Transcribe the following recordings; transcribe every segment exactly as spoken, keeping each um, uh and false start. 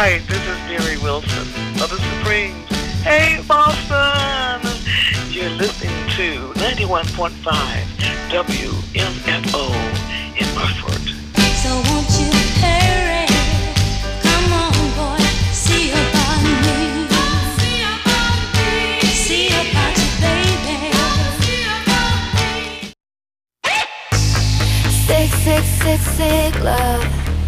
Hi, this is Mary Wilson of the Supremes. Hey, Boston! You're listening to ninety-one point five W M F O in Burford. So won't you hurry? Come on, boy, see about me. See about me. See about you, baby. See about me. Sick, sick, sick, sick love.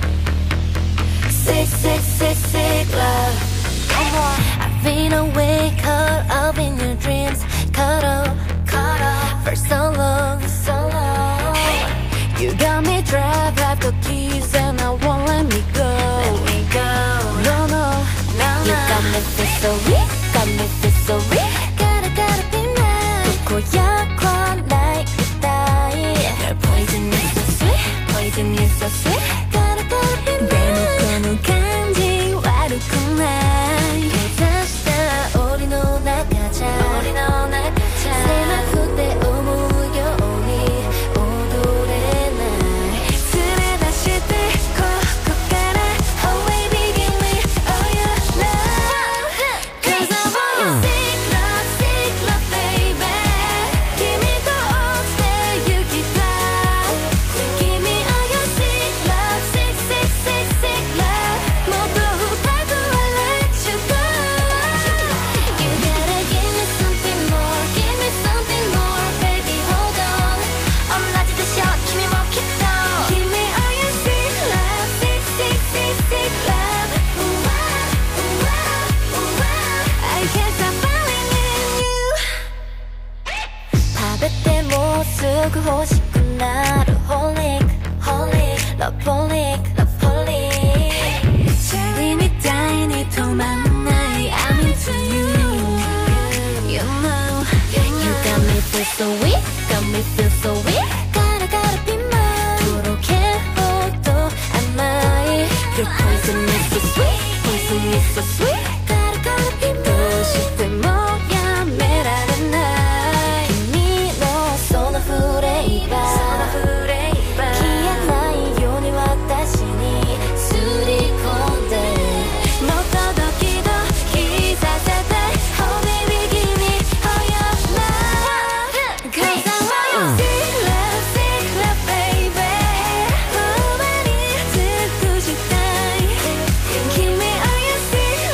Sick, sick, sick, sick love. Come on. I've been awake, caught up in your dreams. Caught up, caught up for so long, so long. You got me trapped, have the keys and I won't let me go. Let me go. No, no, no, no. You got me feel so weak, got me feel so weak. Gotta, gotta be mine. 고약한 like you die. Your poison is so sweet, poison is so sweet. Gotta, gotta be mine. 대놓고는 간지 와르구나. 우리 너 나가자 우리 너 나가자 새만 그때 오무여오니 오도래 날 술에 다시 들고 걷가라 Oh baby give me all your love Cause I want your sick love, sick love baby Give me the old stay you keep love Give me all your sick love, sick, sick, sick, sick love 모두 다 줘 I let you go You gotta give me something more, give me something more, baby, hold on. 엄라지도 shot, give me more, keep on. Give me all your sick love, sick, sick, sick, sick love. Ooh, ah, ooh, ah, ooh, ah. I can't stop falling in you. 밥에 때 모습 호시군 나를 holic, holic, loveholic, loveholic. 이미 따윈이 통만 나의 I'm into you. You know, you got me feel so weak, got me feel so weak. Gotta, gotta be mine. 그렇게 호도 안 나이. Your poison is so sweet, poison is so sweet. Gotta, gotta be mine. 부실 때 뭐야 매라는 날. 이미 너 손을 후레이바, 손을 후레이바. 기억 나의 요니 왔다시니 술이 건데. 너 떠덕이도 기사세대. Oh baby give me all your love Cause I want your sick love, sick love baby 그 말이 듣고 싶다 Give me all your sick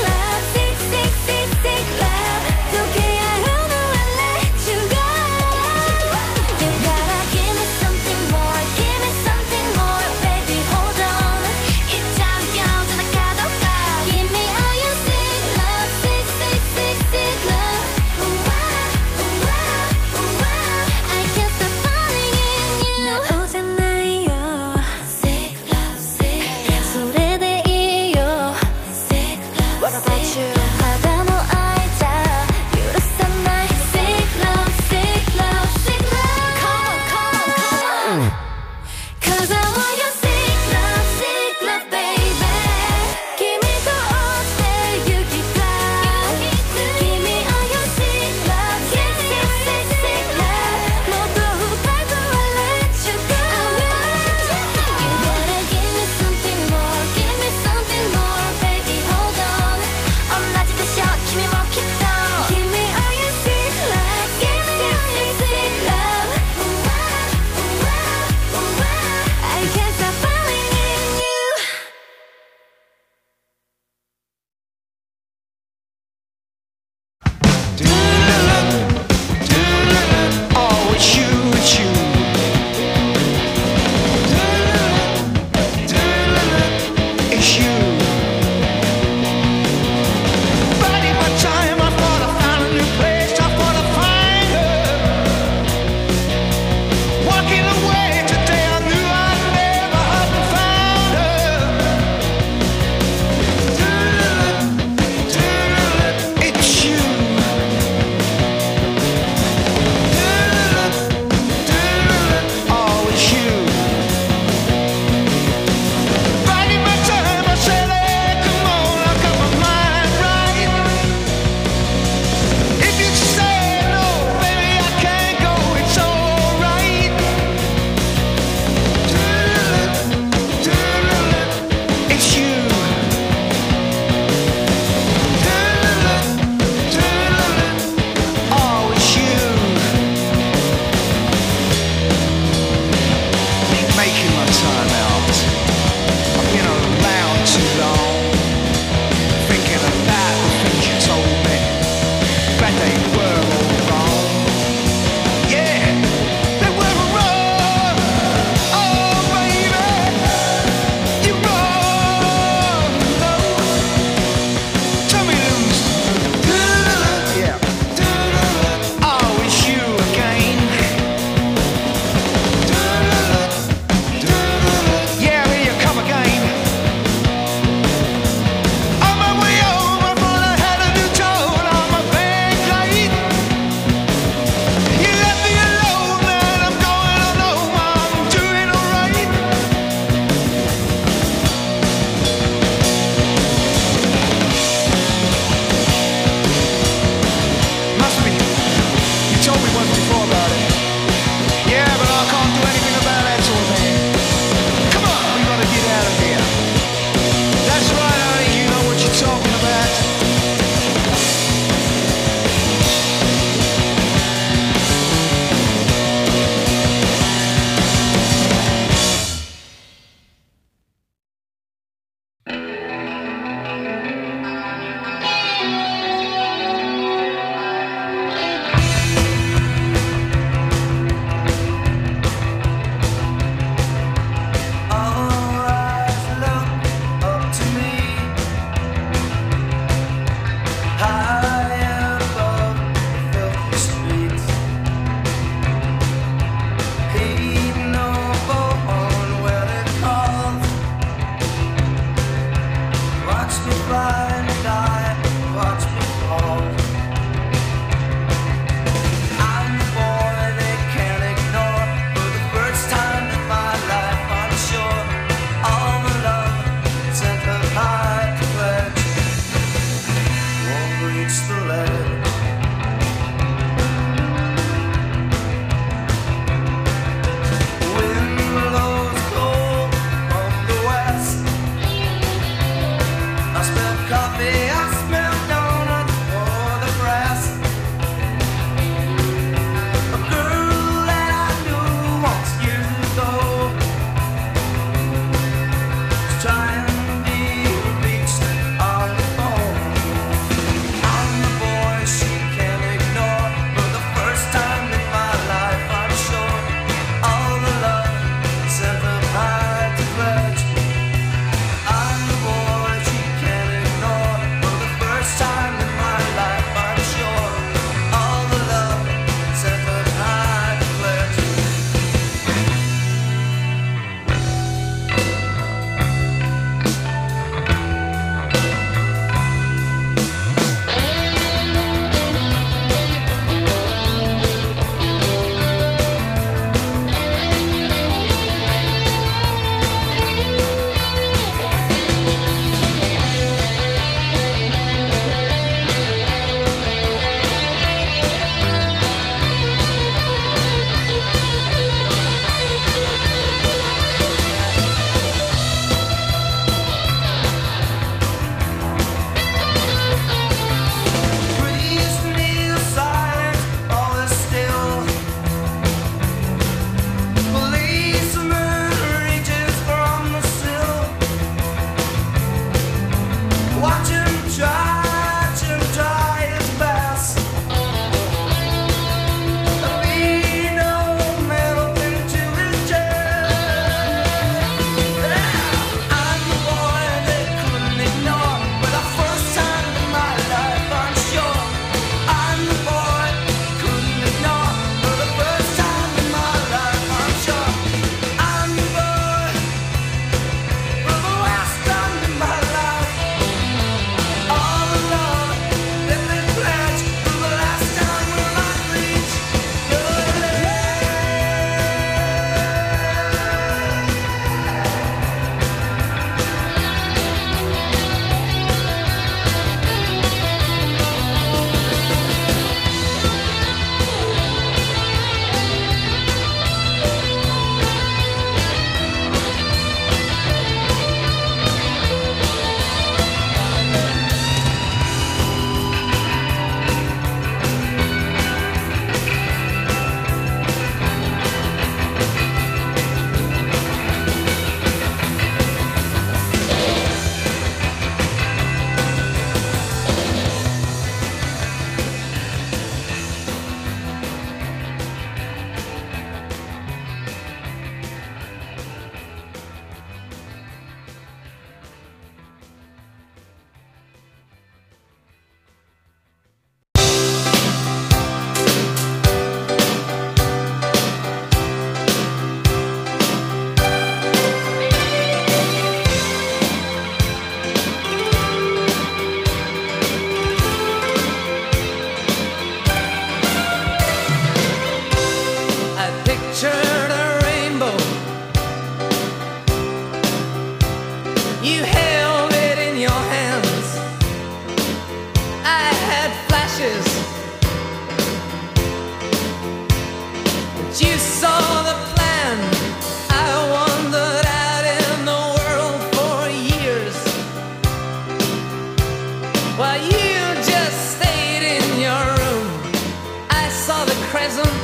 crescent.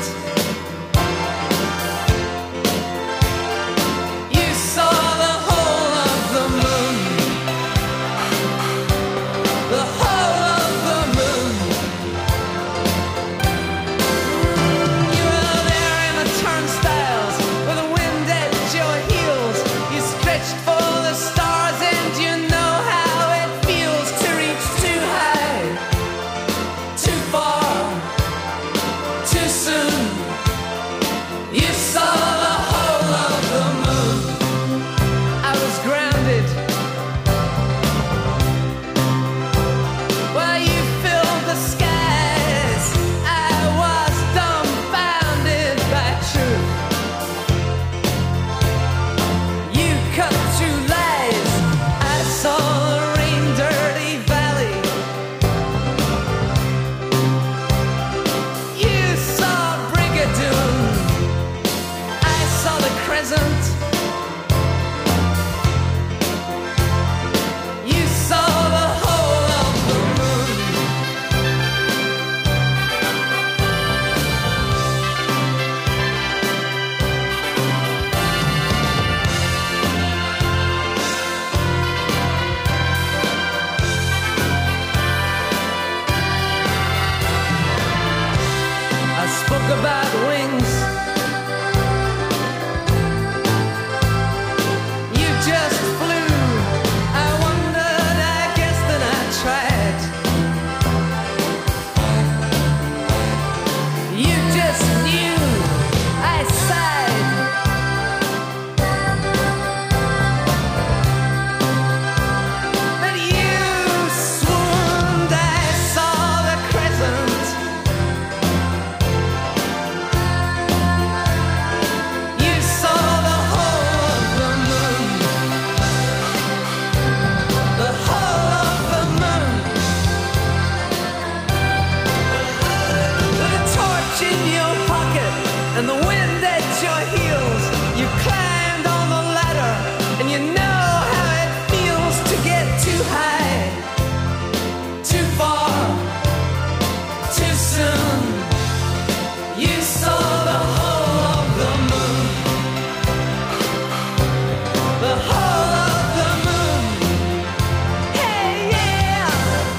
You saw the whole of the moon, the whole of the moon. You were there in the turnstiles with the wind at your heels. You stretched for the stars and you know how it feels to reach too high, too far, too soon. You saw the whole of the moon. I was grounded while you filled the skies. I was dumbfounded by truth. You cut through lies. I saw the rain-dirty valley. You saw Brigadoon. I saw the crescent. You saw the whole of the moon. I spoke about wings. You just flew. I wondered, I guess that I tried. You just knew. I sighed. But you swooned. I saw the crescent. You saw the whole of the moon, the whole of the moon. With a torch in your pocket and the wind at your heels, you climbed on the ladder and you know how it feels to get too high, too far, too soon. You saw the whole of the moon, the whole of the moon. Hey, yeah.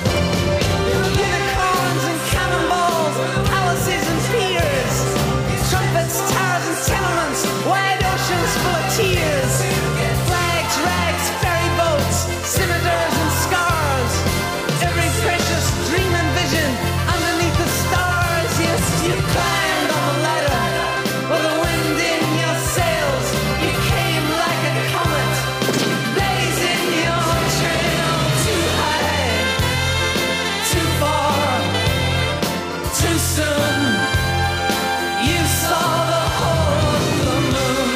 Unicorns and cannonballs, palaces and piers, trumpets, towers and tenements, wide oceans full of tears, flags, rags, ferry boats, scimitars and scars, every precious dream and vision underneath the stars. Yes, you climbed on the ladder with the wind in your sails. You came like a comet, blazing your trail too high, too far, too soon. You saw the whole of the moon.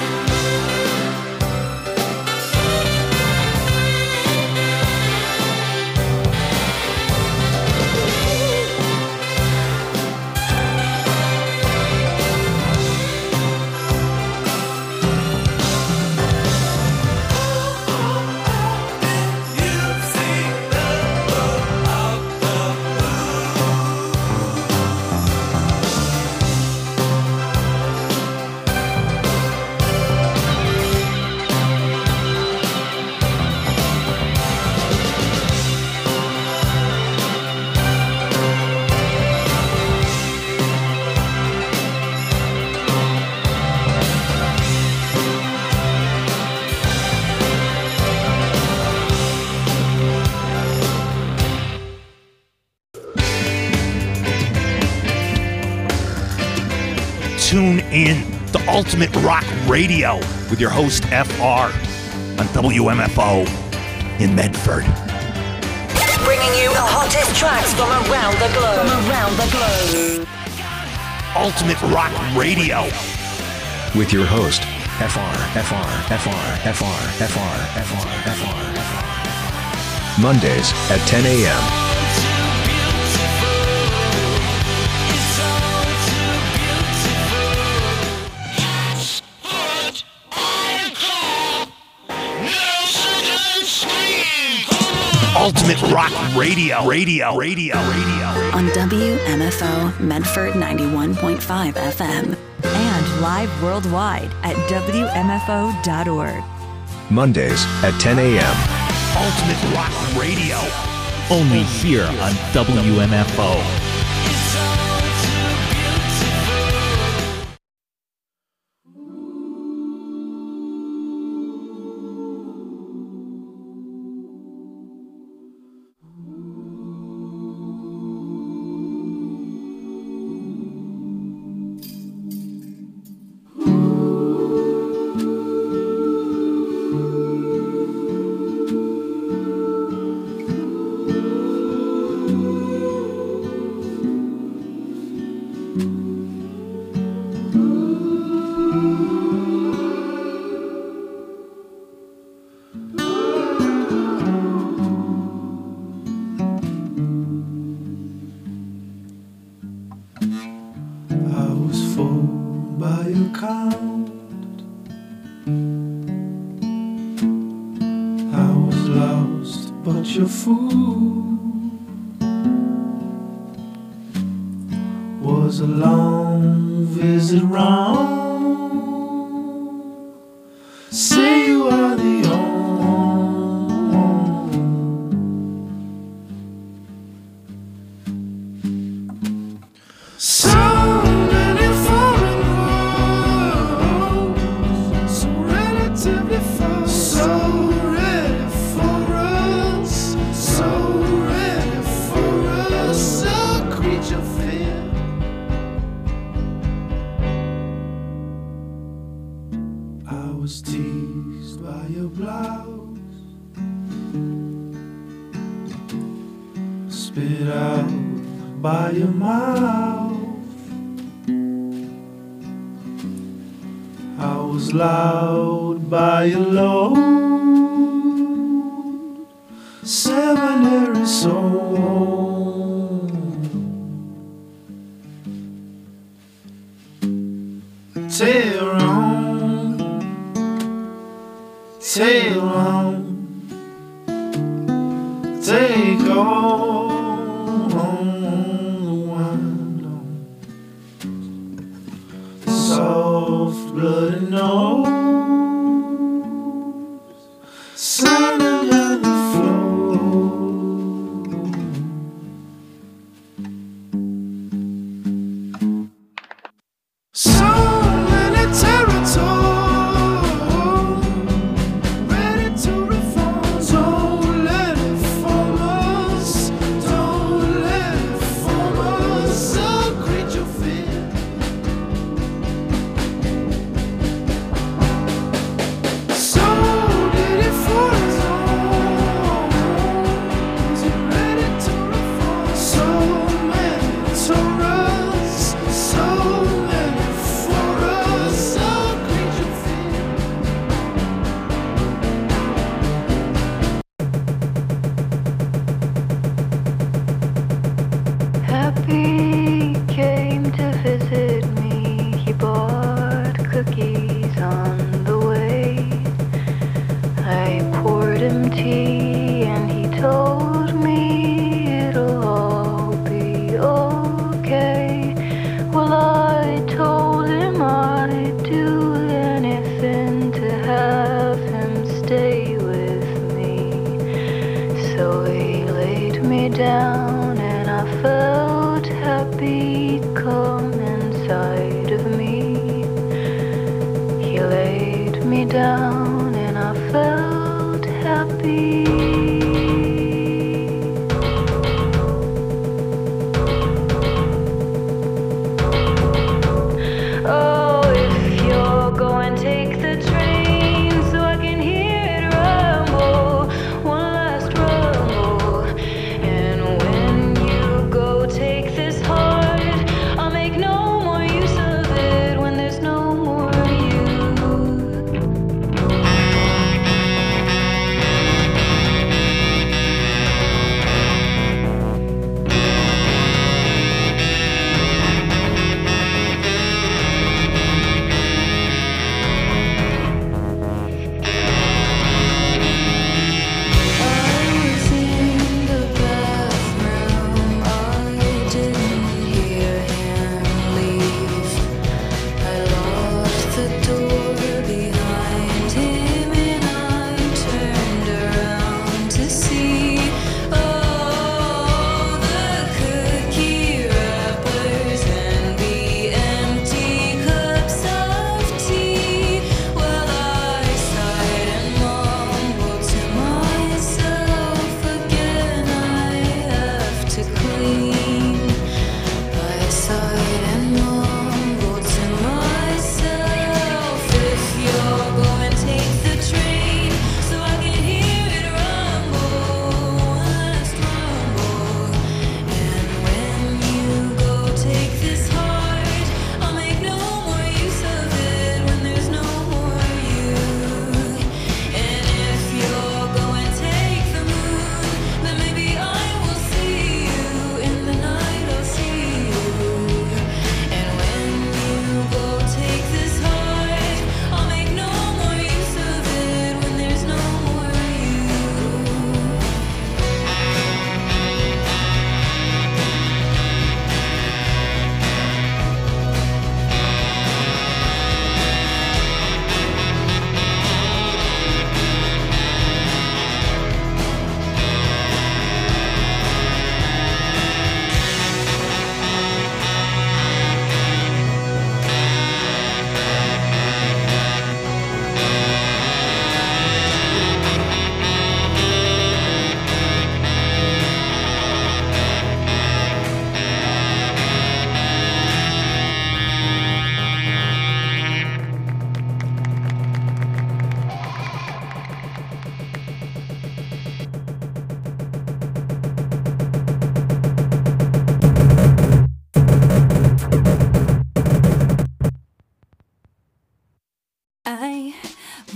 Tune in to Ultimate Rock Radio with your host F R on W M F O in Medford. Bringing you the hottest tracks from around the globe. From around the globe. Ultimate Rock Radio with your host F R, F R, F R, F R, F R, F R, F R, F R. Mondays at ten a.m. ultimate rock radio. Radio. Radio. Radio. On W M F O Medford ninety-one point five F M. And live worldwide at W M F O dot org. Mondays at ten a.m. Ultimate rock radio. Only here on W M F O. I'll make no more use of it when there's no more you.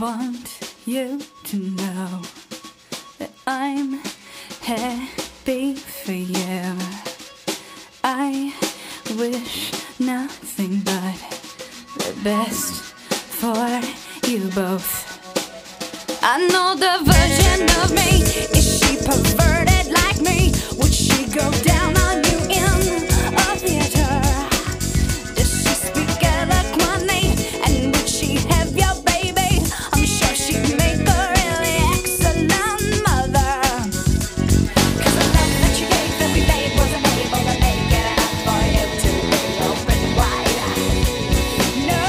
want you to know that I'm happy for you. I wish nothing but the best for you both. I know the version of me. Is she perverted like me? Would she go down on you in a theater? Does she speak eloquently? And would she have your baby? I'm sure she'd make a really excellent mother. 'Cause the love that you gave every babe wasn't able to make it enough for you to be open wide. No.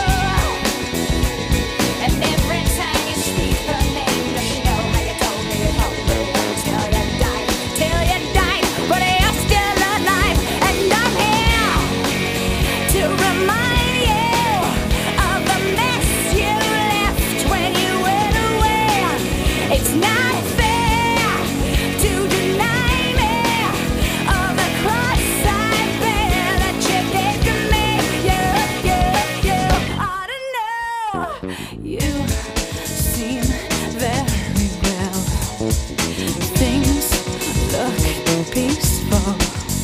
And every time you speak her name, does she know how you told me you hoped her until you died, till you died, but you're still alive, and I'm here to remind you of the mess you left when you went away. It's not fair to deny me of the cross I bear that you gave to me. You, you, you ought to know. You seem very well. Things look peaceful.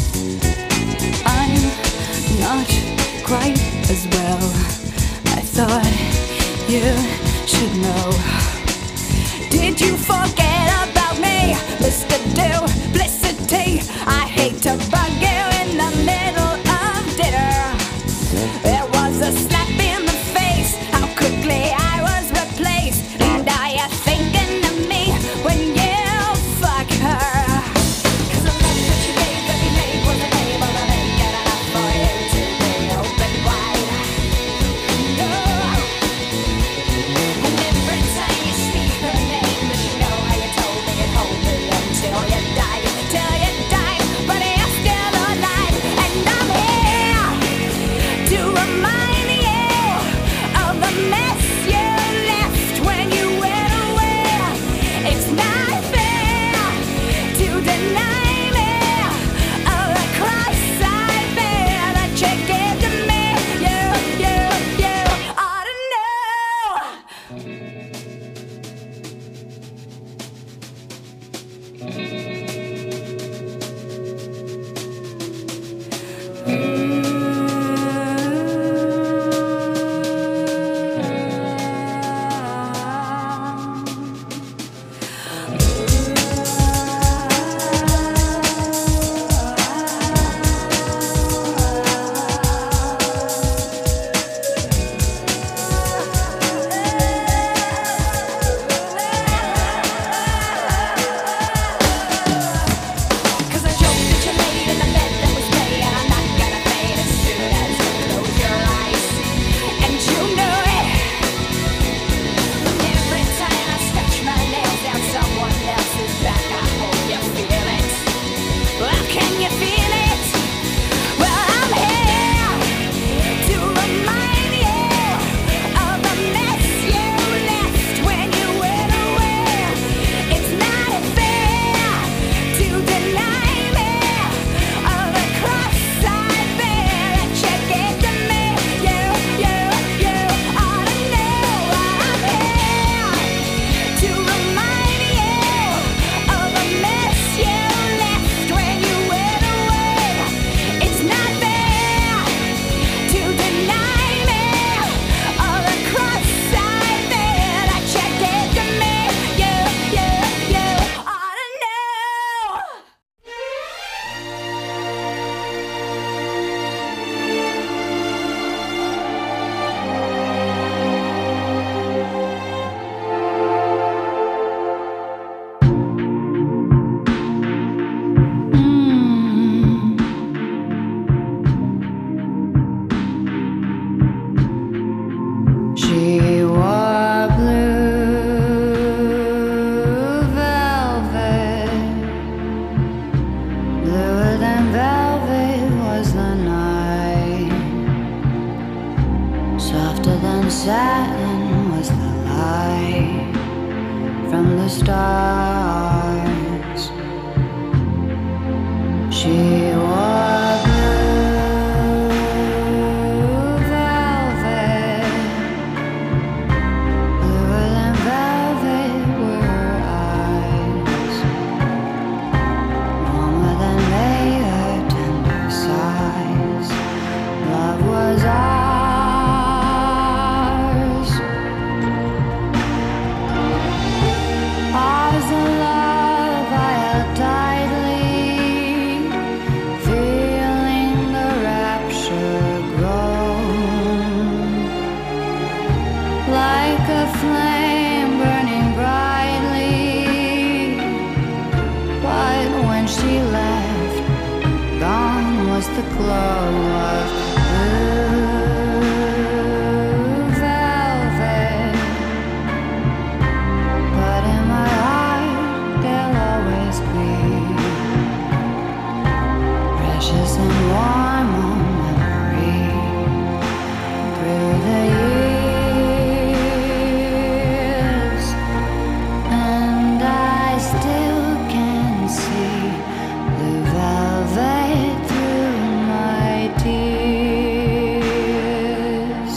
I'm not quite as well. I thought you should know. Did you forget about me, Mister Duplicity? I hate to bug you in the middle of dinner. It was a slap in the face, how quickly I was replaced. And are you thinking of me when you fuck her? 'Cause the love that you gave every maid wasn't able to make it enough for you to be open wide. No. And every time you speak her name, does she know how you told me you'd hold me until you died, till you died, but you're still alive, and I'm here to remind you of the mess you left when you went away. It's not fair to deny me of the cross I bear that you gave to me. You, you, you ought to know. Cause I joked that you laid in the bed that was made, and I'm not gonna fade as soon as you close your eyes. And you know it. Every time I scratch my nails down someone else's back, I hope you feel it. Well, can you feel it? Well, I'm here to remind you of the mess you left when you went away. It's not fair to deny me of the cross I bear that you gave to me. You, you, you ought to know. I'm here to remind you of the mess you left when you went away. It's not fair to deny me of the cross I bear that you gave to me. You, you, you ought to know. She wore blue velvet. Bluer than velvet was the night. Softer than satin was the light from the stars. She wore blue velvet. Bluer than the glow of blue velvet. But in my heart there'll always be precious and warm memory through the years, and I still can see the velvet through my tears.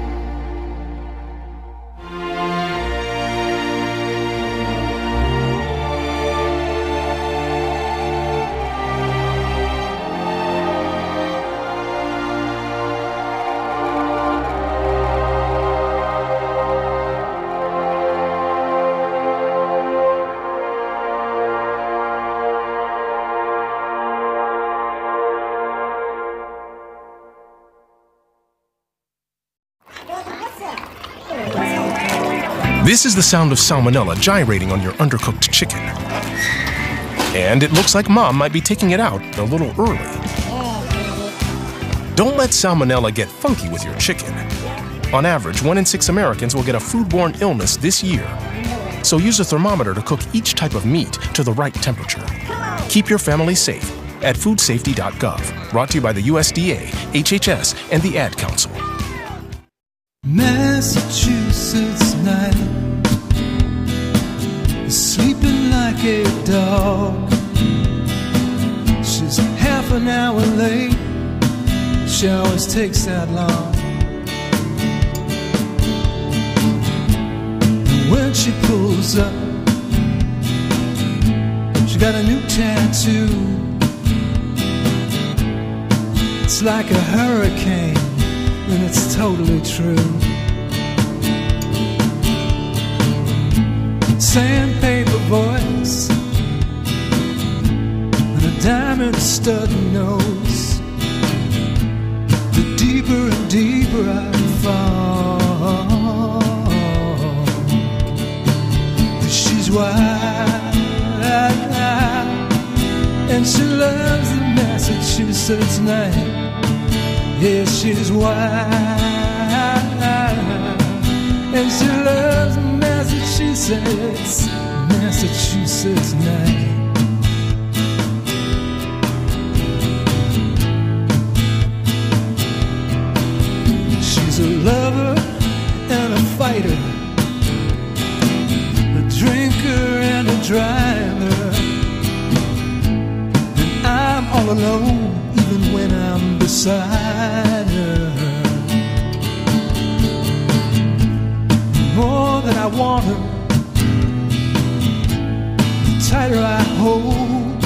This is the sound of salmonella gyrating on your undercooked chicken. And it looks like Mom might be taking it out a little early. Don't let salmonella get funky with your chicken. On average, one in six Americans will get a foodborne illness this year. So use a thermometer to cook each type of meat to the right temperature. Keep your family safe at food safety dot gov. Brought to you by the U S D A, H H S, and the Ad Council. Massachusetts night, sleeping like a dog. She's half an hour late, she always takes that long. And when she pulls up, she got a new tattoo. It's like a hurricane, and it's totally true. Sandpaper voice and a diamond stud nose. The deeper and deeper I fall, she's wild, and she loves the Massachusetts night. Yeah, she's wild, and she loves Massachusetts, Massachusetts night. She's a lover and a fighter, a drinker and a driver, and I'm all alone even when I'm beside her. More than I want her, the tighter I hold,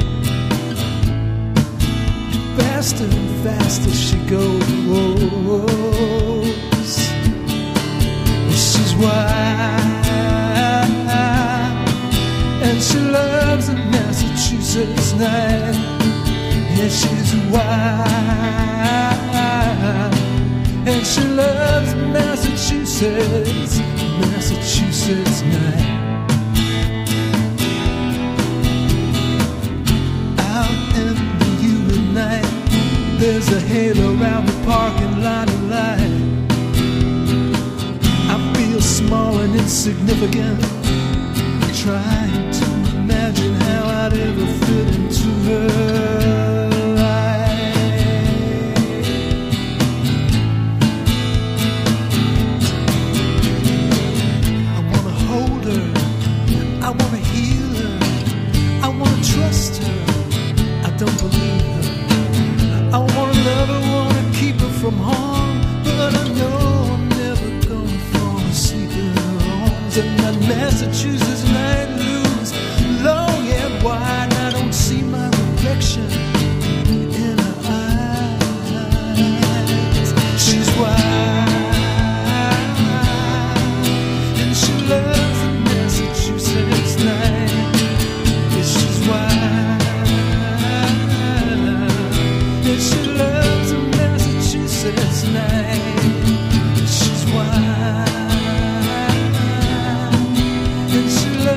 faster and faster she goes. She's wild, and she loves the Massachusetts night. Yeah, she's wild, and she loves Massachusetts, Massachusetts night. Out in the humid night, there's a halo around the parking lot of light. I feel small and insignificant, trying to imagine how I'd ever fit into her. From harm, but I know I'm never gonna fall asleep in her arms. And that Massachusetts night looms long and wide, I don't see my reflection in her eyes. She's wild, and she loves the Massachusetts night. Yeah, she's wild, and she loves the Massachusetts night. She's wild, and she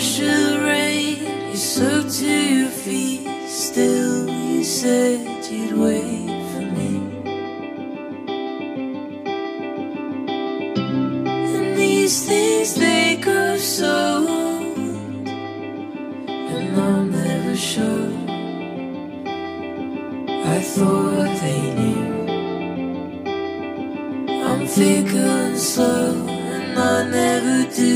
rush of the rain, you soaked to your feet. Still, you said you'd wait for me. And these things, they grow so old, and I'm never sure. I thought they knew. I'm fickle and slow, and I never do.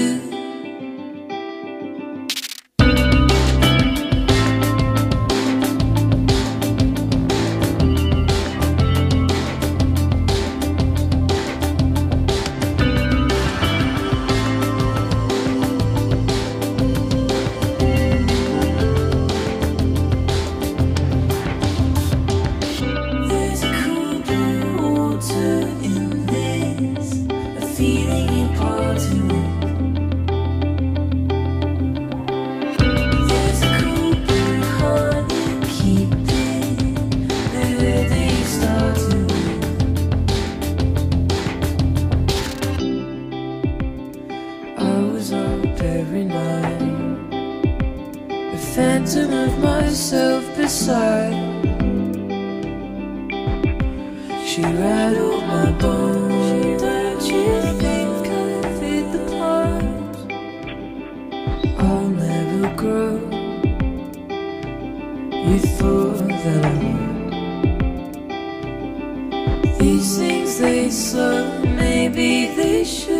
Phantom of myself beside. She rattled my bones. Don't you think I fit the part? I'll never grow. You thought that I would. These things, they slow, maybe they should.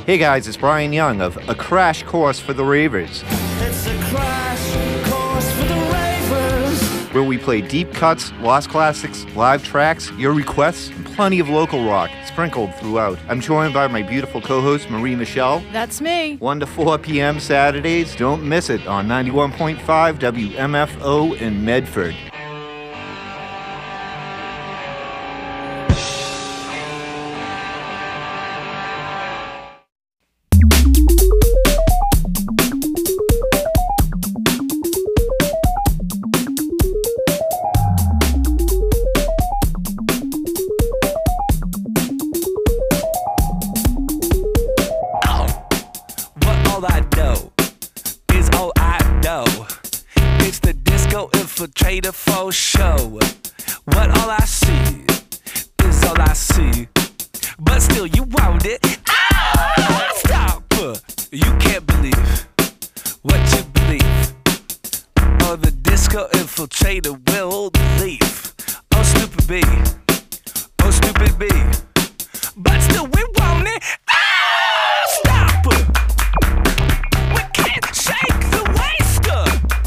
Hey guys, it's Brian Young of A Crash Course for the Ravers. It's a crash course for the ravers. Where we play deep cuts, lost classics, live tracks, your requests, and plenty of local rock sprinkled throughout. I'm joined by my beautiful co-host, Marie Michelle. That's me. one to four p.m. Saturdays. Don't miss it on ninety-one point five W M F O in Medford. Infiltrator for show. What all I see is all I see. But still you want it. Ah, stop. You can't believe what you believe. Oh, the disco infiltrator will leave. Oh, stupid B. Oh, stupid B. But still we want it. Ah, stop. We can't shake the waster.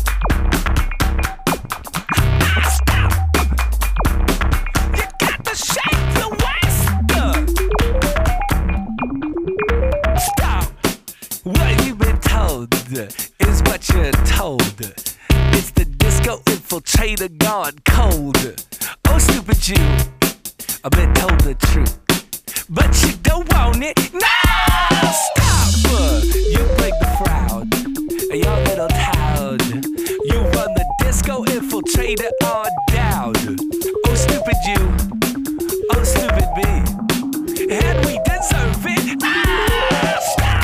What you've been told is what you're told. It's the disco infiltrator gone cold. Oh, stupid you, I've been told the truth, but you don't want it. No, stop! You break the crowd, your little town. You run the disco infiltrator on down. Oh, stupid you, oh, stupid me, and we deserve it. Ah, stop!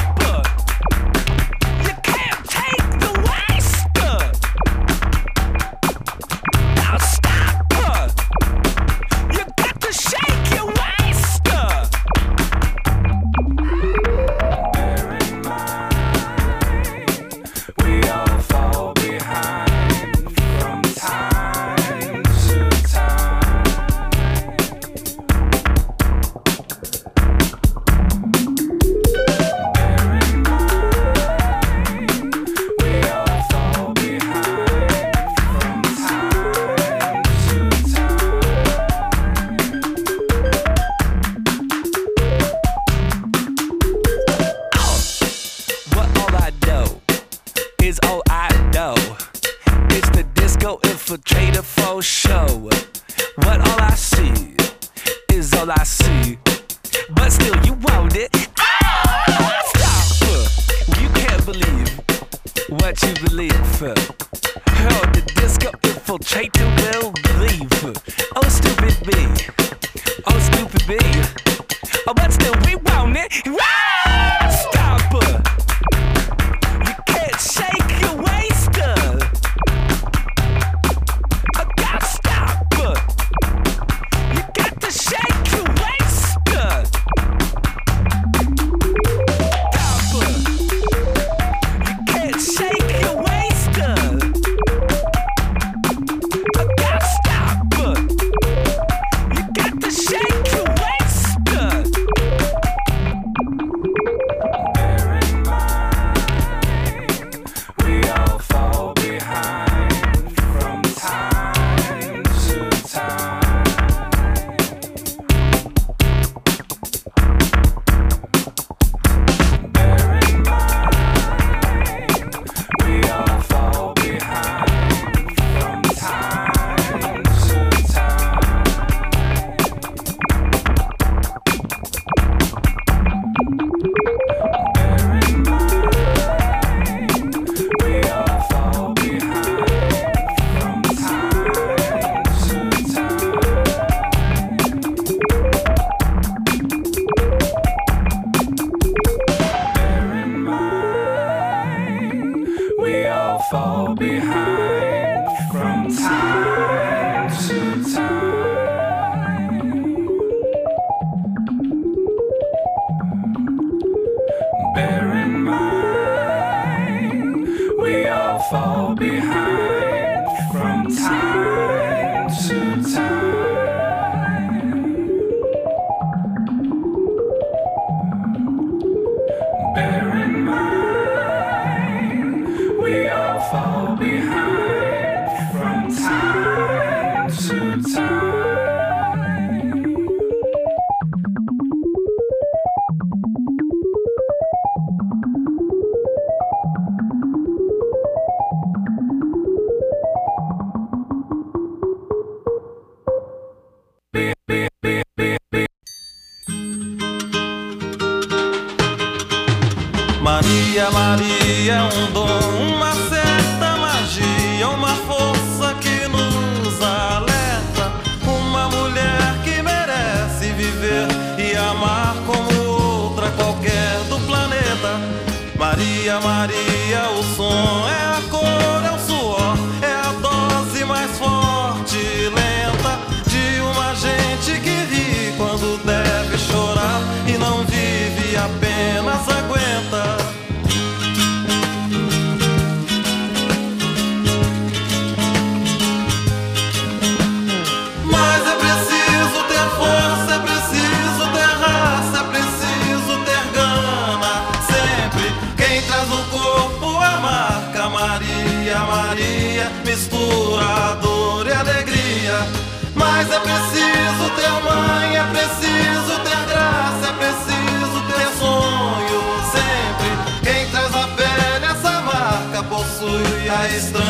Infiltrator for show. What all I see is all I see. But still you want it. Ah, stop. You can't believe what you believe. Oh, the disco infiltrator will leave. Oh, stupid B. Oh, stupid B. Oh, but still we want it. Ah, stop. You can't shake your waster. Shake your waist. Stop. You can't shake your waist. I gotta stop. You got to shake your waist. Bear in mind, we all fall behind from time to time. Fall behind from time to time. Bear in mind, we all fall behind from time to time. mistura dor e alegria. Mas é preciso ter mãe, é preciso ter graça, é preciso ter sonho sempre. Quem traz a pele essa marca possui a estranha